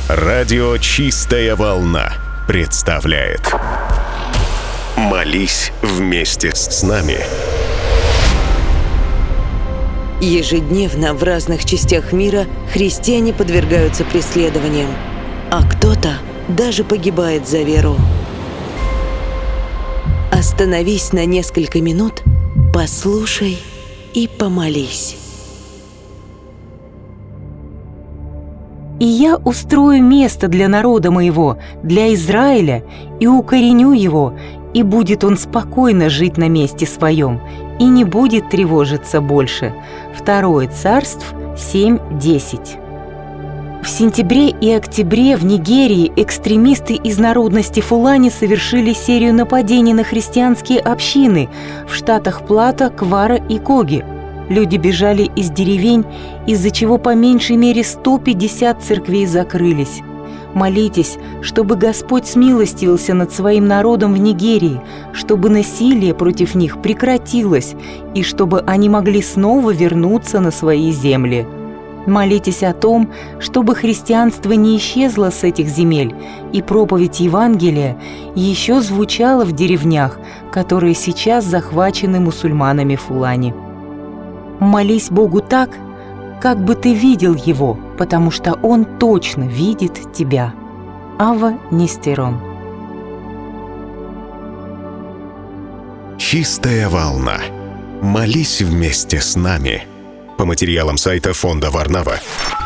Радио «Чистая волна» представляет «Молись вместе с нами». Ежедневно в разных частях мира христиане подвергаются преследованиям, а кто-то даже погибает за веру. Остановись на несколько минут, послушай и помолись. «И я устрою место для народа моего, для Израиля, и укореню его, и будет он спокойно жить на месте своем, и не будет тревожиться больше». 2 Царств 7:10. В сентябре и октябре в Нигерии экстремисты из народности Фулани совершили серию нападений на христианские общины в штатах Плата, Квара и Коги. Люди бежали из деревень, из-за чего по меньшей мере 150 церквей закрылись. Молитесь, чтобы Господь смилостивился над своим народом в Нигерии, чтобы насилие против них прекратилось и чтобы они могли снова вернуться на свои земли. Молитесь о том, чтобы христианство не исчезло с этих земель, и проповедь Евангелия еще звучала в деревнях, которые сейчас захвачены мусульманами Фулани. Молись Богу так, как бы ты видел Его, потому что Он точно видит тебя. Ава Нестерон. «Чистая волна». Молись вместе с нами. По материалам сайта фонда Варнава.